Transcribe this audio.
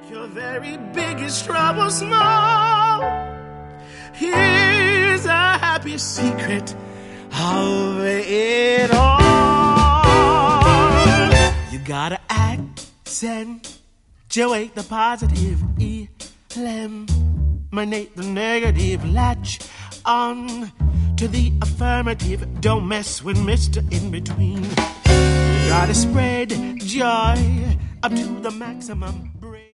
Your very biggest trouble small. Here's a happy secret of it all. You gotta accentuate the positive, eliminate the negative, latch on to the affirmative. Don't mess with Mr. In Between. You gotta spread joy up to the maximum.